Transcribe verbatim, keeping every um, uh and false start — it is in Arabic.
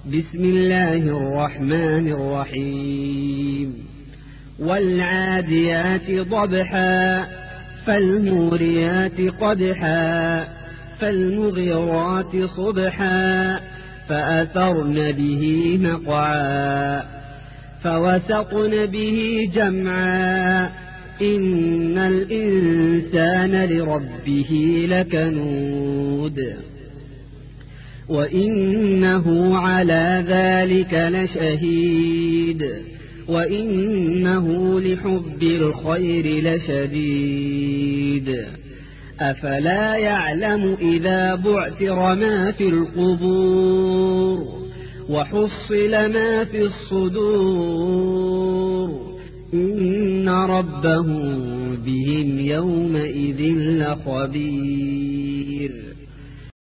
بسم الله الرحمن الرحيم والعاديات ضبحا فالموريات قدحا فالمغيرات صبحا فأثرن به نقعا فوسطن به جمعا إن الإنسان لربه لكنود وإنه على ذلك لشهيد وإنه لحب الخير لشديد أفلا يعلم إذا بعثر ما في القبور وحصل ما في الصدور إن ربهم بهم يومئذ لخبير.